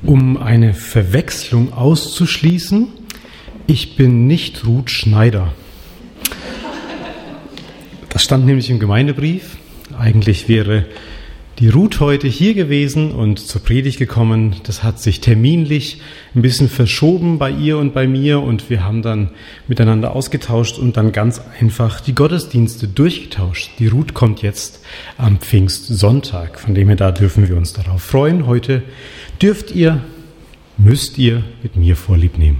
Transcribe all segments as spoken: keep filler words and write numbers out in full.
Um eine Verwechslung auszuschließen, ich bin nicht Ruth Schneider. Das stand nämlich im Gemeindebrief. Eigentlich wäre die Ruth heute hier gewesen und zur Predigt gekommen. Das hat sich terminlich ein bisschen verschoben bei ihr und bei mir und wir haben dann miteinander ausgetauscht und dann ganz einfach die Gottesdienste durchgetauscht. Die Ruth kommt jetzt am Pfingstsonntag, von dem her da dürfen wir uns darauf freuen. Heute dürft ihr, müsst ihr mit mir Vorlieb nehmen.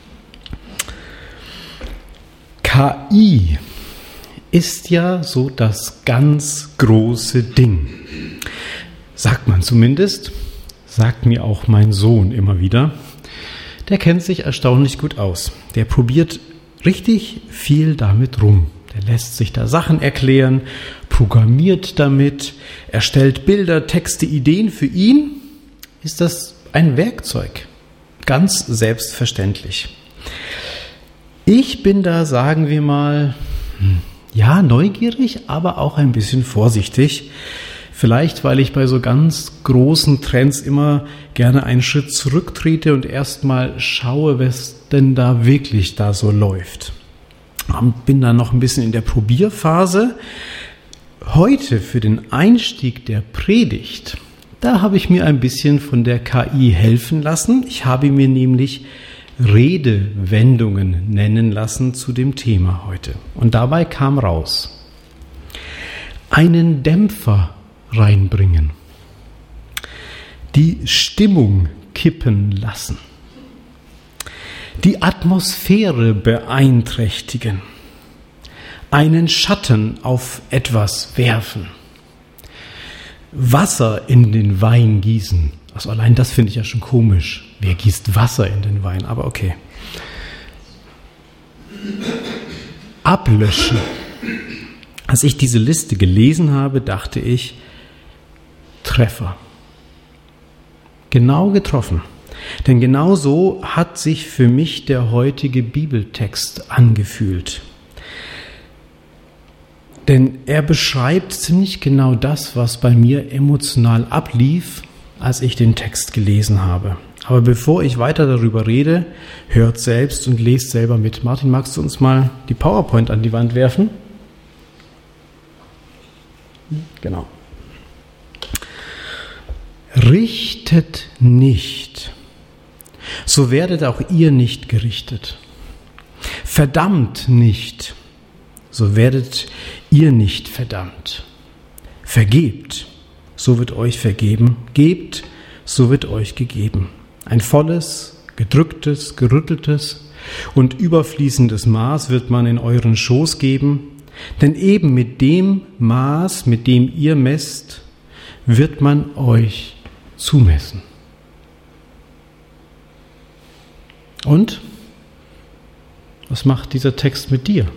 K I ist ja so das ganz große Ding. Sagt man zumindest, sagt mir auch mein Sohn immer wieder. Der kennt sich erstaunlich gut aus. Der probiert richtig viel damit rum. Der lässt sich da Sachen erklären, programmiert damit, erstellt Bilder, Texte, Ideen. Für ihn ist das ein Werkzeug. Ganz selbstverständlich. Ich bin da, sagen wir mal, ja, neugierig, aber auch ein bisschen vorsichtig. Vielleicht, weil ich bei so ganz großen Trends immer gerne einen Schritt zurücktrete und erstmal schaue, was denn da wirklich da so läuft. Bin da noch ein bisschen in der Probierphase. Heute für den Einstieg der Predigt, da habe ich mir ein bisschen von der K I helfen lassen. Ich habe mir nämlich Redewendungen nennen lassen zu dem Thema heute. Und dabei kam raus: einen Dämpfer reinbringen, die Stimmung kippen lassen, die Atmosphäre beeinträchtigen, einen Schatten auf etwas werfen, Wasser in den Wein gießen. Also allein das finde ich ja schon komisch. Wer gießt Wasser in den Wein? Aber okay. Ablöschen. Als ich diese Liste gelesen habe, dachte ich, Treffer. Genau getroffen. Denn genau so hat sich für mich der heutige Bibeltext angefühlt. Denn er beschreibt ziemlich genau das, was bei mir emotional ablief, als ich den Text gelesen habe. Aber bevor ich weiter darüber rede, hört selbst und lest selber mit. Martin, magst du uns mal die PowerPoint an die Wand werfen? Genau. Richtet nicht, so werdet auch ihr nicht gerichtet. Verdammt nicht, so werdet ihr nicht verdammt. Vergebt, so wird euch vergeben. Gebt, so wird euch gegeben. Ein volles, gedrücktes, gerütteltes und überfließendes Maß wird man in euren Schoß geben. Denn eben mit dem Maß, mit dem ihr messt, wird man euch zumessen. Und was macht dieser Text mit dir?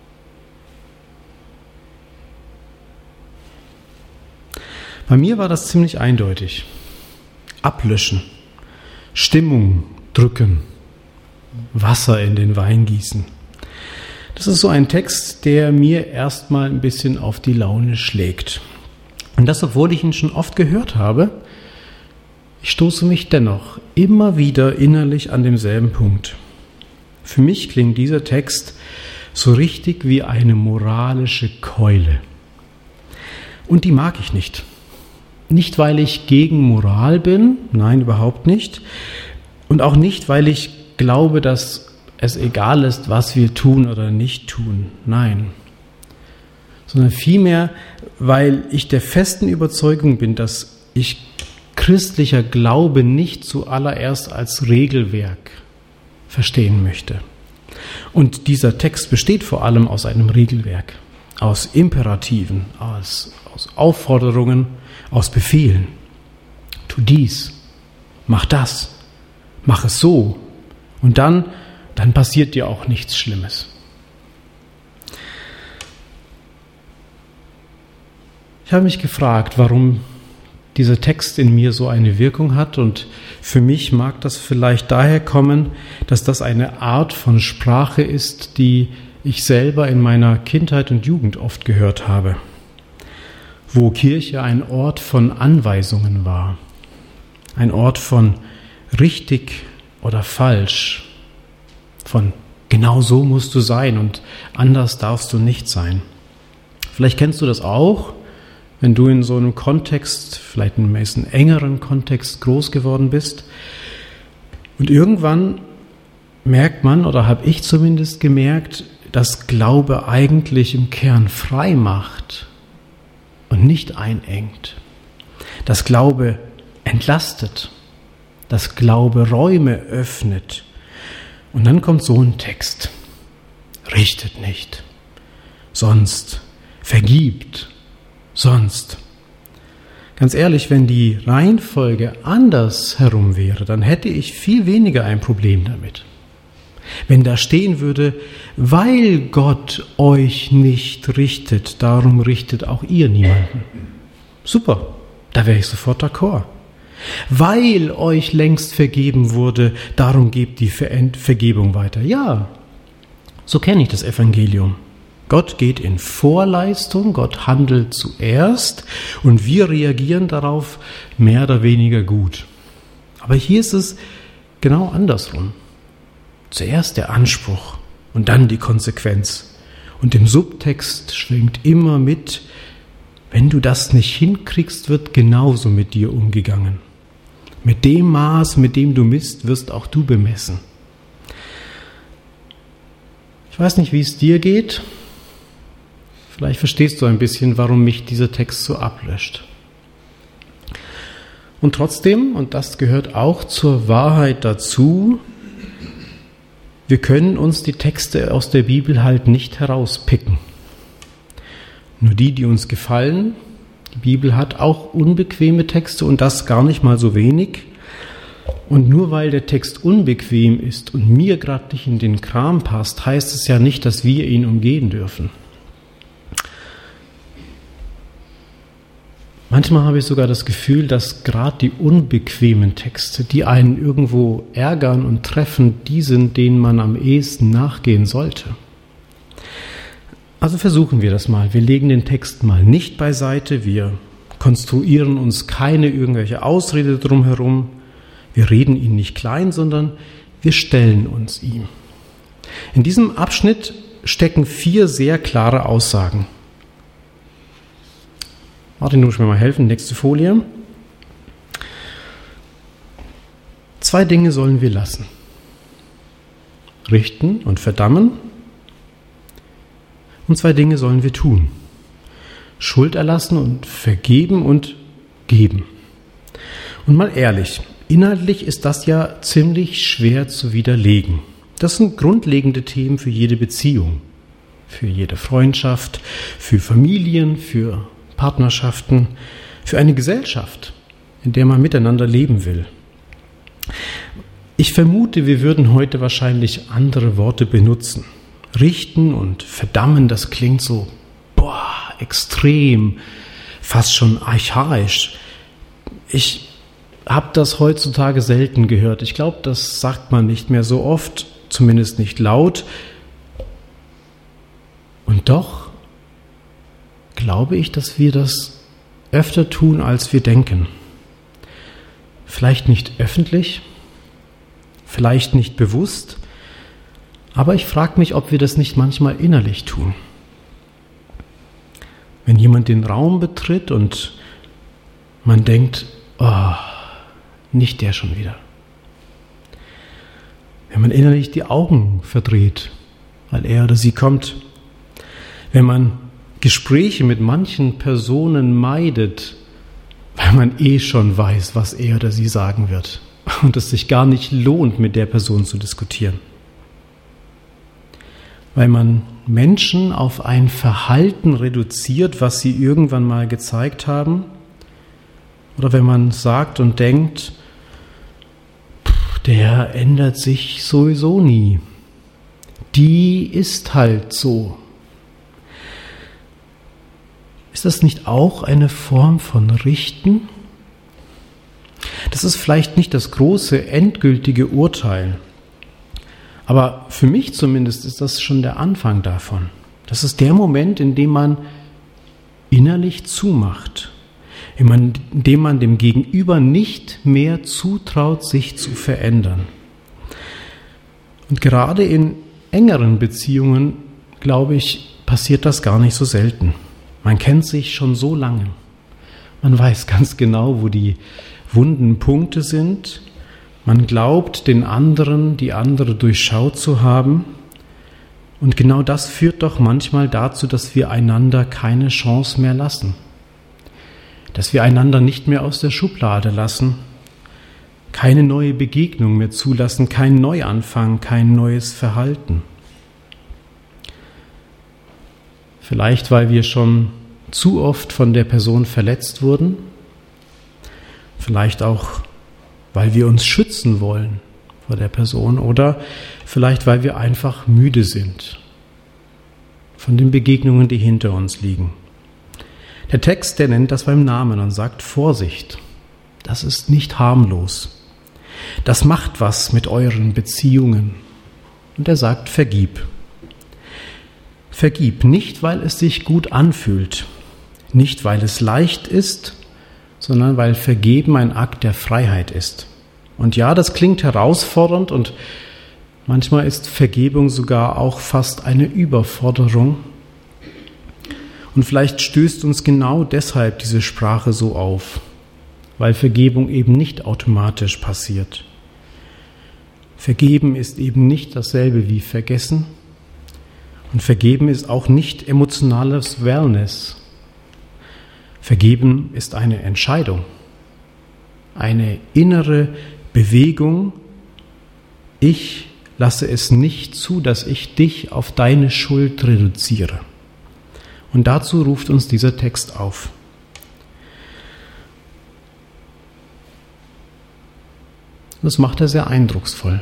Bei mir war das ziemlich eindeutig. Ablöschen, Stimmung drücken, Wasser in den Wein gießen. Das ist so ein Text, der mir erstmal ein bisschen auf die Laune schlägt. Und das, obwohl ich ihn schon oft gehört habe, ich stoße mich dennoch immer wieder innerlich an demselben Punkt. Für mich klingt dieser Text so richtig wie eine moralische Keule. Und die mag ich nicht. Nicht, weil ich gegen Moral bin, nein, überhaupt nicht. Und auch nicht, weil ich glaube, dass es egal ist, was wir tun oder nicht tun, nein. Sondern vielmehr, weil ich der festen Überzeugung bin, dass ich christlicher Glaube nicht zuallererst als Regelwerk verstehen möchte. Und dieser Text besteht vor allem aus einem Regelwerk, aus Imperativen, aus, aus Aufforderungen, aus Befehlen. Tu dies, mach das, mach es so und dann, dann passiert dir auch nichts Schlimmes. Ich habe mich gefragt, warum dieser Text in mir so eine Wirkung hat, und für mich mag das vielleicht daher kommen, dass das eine Art von Sprache ist, die ich selber in meiner Kindheit und Jugend oft gehört habe, wo Kirche ein Ort von Anweisungen war, ein Ort von richtig oder falsch, von genau so musst du sein und anders darfst du nicht sein. Vielleicht kennst du das auch, wenn du in so einem Kontext, vielleicht in einem meisten engeren Kontext groß geworden bist und irgendwann merkt man, oder habe ich zumindest gemerkt, dass Glaube eigentlich im Kern frei macht und nicht einengt. Dass Glaube entlastet, dass Glaube Räume öffnet. Und dann kommt so ein Text. Richtet nicht, sonst vergibt, sonst. Ganz ehrlich, wenn die Reihenfolge anders herum wäre, dann hätte ich viel weniger ein Problem damit. Wenn da stehen würde, weil Gott euch nicht richtet, darum richtet auch ihr niemanden. Super, da wäre ich sofort d'accord. Weil euch längst vergeben wurde, darum gebt die Ver- Vergebung weiter. Ja, so kenne ich das Evangelium. Gott geht in Vorleistung, Gott handelt zuerst und wir reagieren darauf mehr oder weniger gut. Aber hier ist es genau andersrum. Zuerst der Anspruch und dann die Konsequenz. Und im Subtext schwingt immer mit, wenn du das nicht hinkriegst, wird genauso mit dir umgegangen. Mit dem Maß, mit dem du misst, wirst auch du bemessen. Ich weiß nicht, wie es dir geht. Vielleicht verstehst du ein bisschen, warum mich dieser Text so ablöscht. Und trotzdem, und das gehört auch zur Wahrheit dazu, wir können uns die Texte aus der Bibel halt nicht herauspicken. Nur die, die uns gefallen. Die Bibel hat auch unbequeme Texte und das gar nicht mal so wenig. Und nur weil der Text unbequem ist und mir gerade nicht in den Kram passt, heißt es ja nicht, dass wir ihn umgehen dürfen. Manchmal habe ich sogar das Gefühl, dass gerade die unbequemen Texte, die einen irgendwo ärgern und treffen, die sind, denen man am ehesten nachgehen sollte. Also versuchen wir das mal. Wir legen den Text mal nicht beiseite, wir konstruieren uns keine irgendwelche Ausrede drumherum, wir reden ihn nicht klein, sondern wir stellen uns ihm. In diesem Abschnitt stecken vier sehr klare Aussagen. Martin, du musst mir mal helfen. Nächste Folie. Zwei Dinge sollen wir lassen. Richten und verdammen. Und zwei Dinge sollen wir tun. Schuld erlassen und vergeben und geben. Und mal ehrlich, inhaltlich ist das ja ziemlich schwer zu widerlegen. Das sind grundlegende Themen für jede Beziehung. Für jede Freundschaft, für Familien, für Partnerschaften, für eine Gesellschaft, in der man miteinander leben will. Ich vermute, wir würden heute wahrscheinlich andere Worte benutzen. Richten und verdammen, das klingt so, boah, extrem, fast schon archaisch. Ich habe das heutzutage selten gehört. Ich glaube, das sagt man nicht mehr so oft, zumindest nicht laut. Und doch glaube ich, dass wir das öfter tun, als wir denken. Vielleicht nicht öffentlich, vielleicht nicht bewusst, aber ich frage mich, ob wir das nicht manchmal innerlich tun. Wenn jemand den Raum betritt und man denkt, oh, nicht der schon wieder. Wenn man innerlich die Augen verdreht, weil er oder sie kommt. Wenn man Gespräche mit manchen Personen meidet, weil man eh schon weiß, was er oder sie sagen wird und es sich gar nicht lohnt, mit der Person zu diskutieren. Weil man Menschen auf ein Verhalten reduziert, was sie irgendwann mal gezeigt haben. Oder wenn man sagt und denkt, der ändert sich sowieso nie. Die ist halt so. Ist das nicht auch eine Form von Richten? Das ist vielleicht nicht das große, endgültige Urteil. Aber für mich zumindest ist das schon der Anfang davon. Das ist der Moment, in dem man innerlich zumacht. indem man dem Gegenüber nicht mehr zutraut, sich zu verändern. Und gerade in engeren Beziehungen, glaube ich, passiert das gar nicht so selten. Man kennt sich schon so lange. Man weiß ganz genau, wo die wunden Punkte sind. Man glaubt, den anderen, die andere durchschaut zu haben. Und genau das führt doch manchmal dazu, dass wir einander keine Chance mehr lassen. Dass wir einander nicht mehr aus der Schublade lassen, keine neue Begegnung mehr zulassen, kein Neuanfang, kein neues Verhalten. Vielleicht, weil wir schon zu oft von der Person verletzt wurden. Vielleicht auch, weil wir uns schützen wollen vor der Person. Oder vielleicht, weil wir einfach müde sind von den Begegnungen, die hinter uns liegen. Der Text, der nennt das beim Namen und sagt: Vorsicht, das ist nicht harmlos. Das macht was mit euren Beziehungen. Und er sagt: Vergib. Vergib, nicht weil es sich gut anfühlt, nicht weil es leicht ist, sondern weil Vergeben ein Akt der Freiheit ist. Und ja, das klingt herausfordernd und manchmal ist Vergebung sogar auch fast eine Überforderung. Und vielleicht stößt uns genau deshalb diese Sprache so auf, weil Vergebung eben nicht automatisch passiert. Vergeben ist eben nicht dasselbe wie vergessen. Und Vergeben ist auch nicht emotionales Wellness. Vergeben ist eine Entscheidung, eine innere Bewegung. Ich lasse es nicht zu, dass ich dich auf deine Schuld reduziere. Und dazu ruft uns dieser Text auf. Das macht er sehr eindrucksvoll.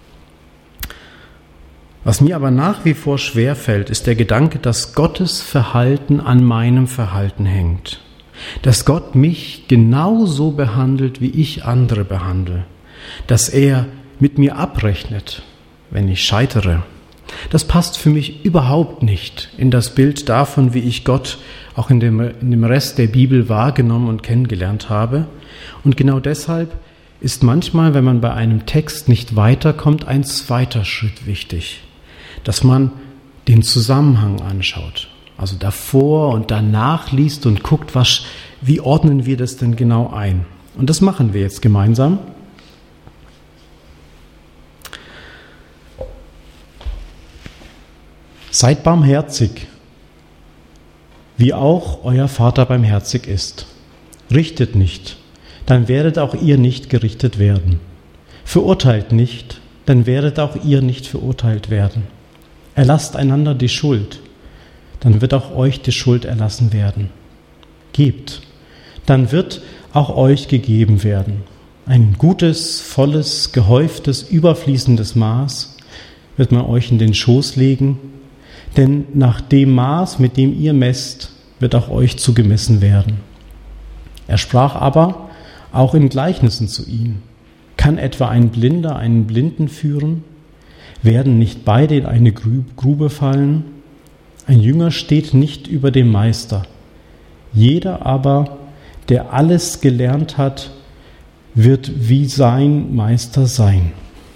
Was mir aber nach wie vor schwerfällt, ist der Gedanke, dass Gottes Verhalten an meinem Verhalten hängt. Dass Gott mich genauso behandelt, wie ich andere behandle. Dass er mit mir abrechnet, wenn ich scheitere. Das passt für mich überhaupt nicht in das Bild davon, wie ich Gott auch in dem, in dem Rest der Bibel wahrgenommen und kennengelernt habe. Und genau deshalb ist manchmal, wenn man bei einem Text nicht weiterkommt, ein zweiter Schritt wichtig. Dass man den Zusammenhang anschaut. Also davor und danach liest und guckt, was, wie ordnen wir das denn genau ein. Und das machen wir jetzt gemeinsam. Seid barmherzig, wie auch euer Vater barmherzig ist. Richtet nicht, dann werdet auch ihr nicht gerichtet werden. Verurteilt nicht, dann werdet auch ihr nicht verurteilt werden. Erlasst einander die Schuld, dann wird auch euch die Schuld erlassen werden. Gebt, dann wird auch euch gegeben werden. Ein gutes, volles, gehäuftes, überfließendes Maß wird man euch in den Schoß legen, denn nach dem Maß, mit dem ihr messt, wird auch euch zugemessen werden. Er sprach aber auch in Gleichnissen zu ihnen. Kann etwa ein Blinder einen Blinden führen? Werden nicht beide in eine Grube fallen? Ein Jünger steht nicht über dem Meister. Jeder aber, der alles gelernt hat, wird wie sein Meister sein.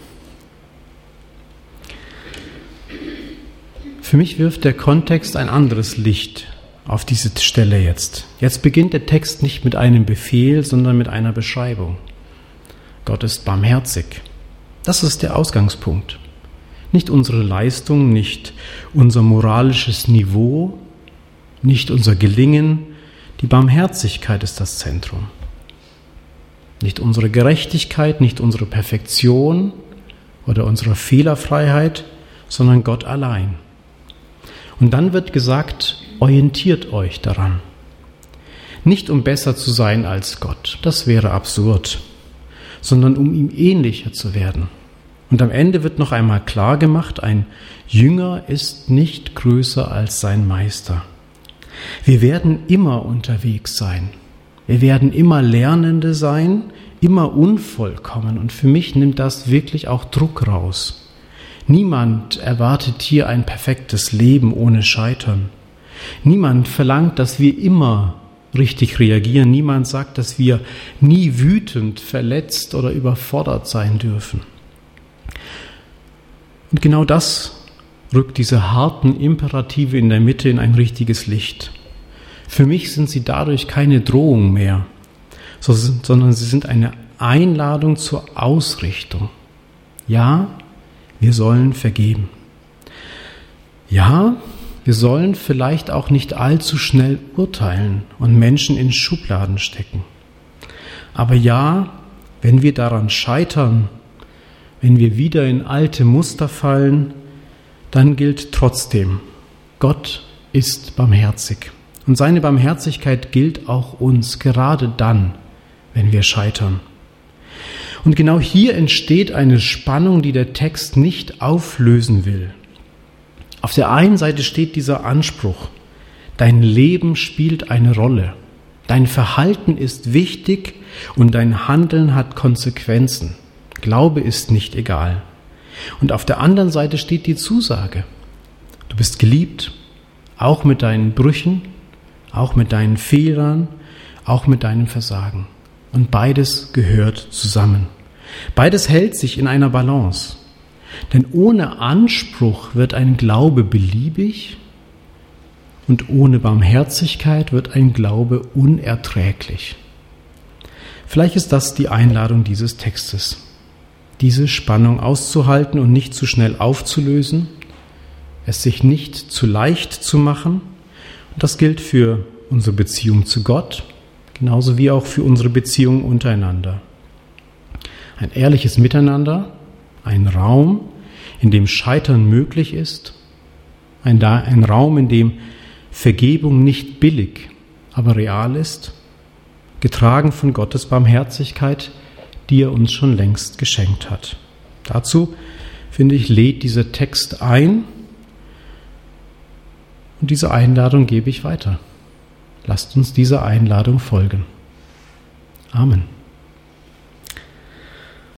Für mich wirft der Kontext ein anderes Licht auf diese Stelle jetzt. Jetzt beginnt der Text nicht mit einem Befehl, sondern mit einer Beschreibung. Gott ist barmherzig. Das ist der Ausgangspunkt. Nicht unsere Leistung, nicht unser moralisches Niveau, nicht unser Gelingen. Die Barmherzigkeit ist das Zentrum. Nicht unsere Gerechtigkeit, nicht unsere Perfektion oder unsere Fehlerfreiheit, sondern Gott allein. Und dann wird gesagt, orientiert euch daran. Nicht um besser zu sein als Gott, das wäre absurd, sondern um ihm ähnlicher zu werden. Und am Ende wird noch einmal klar gemacht, ein Jünger ist nicht größer als sein Meister. Wir werden immer unterwegs sein. Wir werden immer Lernende sein, immer unvollkommen. Und für mich nimmt das wirklich auch Druck raus. Niemand erwartet hier ein perfektes Leben ohne Scheitern. Niemand verlangt, dass wir immer richtig reagieren. Niemand sagt, dass wir nie wütend, verletzt oder überfordert sein dürfen. Und genau das rückt diese harten Imperative in der Mitte in ein richtiges Licht. Für mich sind sie dadurch keine Drohung mehr, sondern sie sind eine Einladung zur Ausrichtung. Ja, wir sollen vergeben. Ja, wir sollen vielleicht auch nicht allzu schnell urteilen und Menschen in Schubladen stecken. Aber ja, wenn wir daran scheitern, wenn wir wieder in alte Muster fallen, dann gilt trotzdem, Gott ist barmherzig. Und seine Barmherzigkeit gilt auch uns, gerade dann, wenn wir scheitern. Und genau hier entsteht eine Spannung, die der Text nicht auflösen will. Auf der einen Seite steht dieser Anspruch, dein Leben spielt eine Rolle, dein Verhalten ist wichtig und dein Handeln hat Konsequenzen. Glaube ist nicht egal. Und auf der anderen Seite steht die Zusage, du bist geliebt, auch mit deinen Brüchen, auch mit deinen Fehlern, auch mit deinem Versagen. Und beides gehört zusammen. Beides hält sich in einer Balance. Denn ohne Anspruch wird ein Glaube beliebig und ohne Barmherzigkeit wird ein Glaube unerträglich. Vielleicht ist das die Einladung dieses Textes, diese Spannung auszuhalten und nicht zu schnell aufzulösen, es sich nicht zu leicht zu machen. Und das gilt für unsere Beziehung zu Gott, genauso wie auch für unsere Beziehung untereinander. Ein ehrliches Miteinander, ein Raum, in dem Scheitern möglich ist, ein, ein Raum, in dem Vergebung nicht billig, aber real ist, getragen von Gottes Barmherzigkeit, die er uns schon längst geschenkt hat. Dazu, finde ich, lädt dieser Text ein und diese Einladung gebe ich weiter. Lasst uns dieser Einladung folgen. Amen.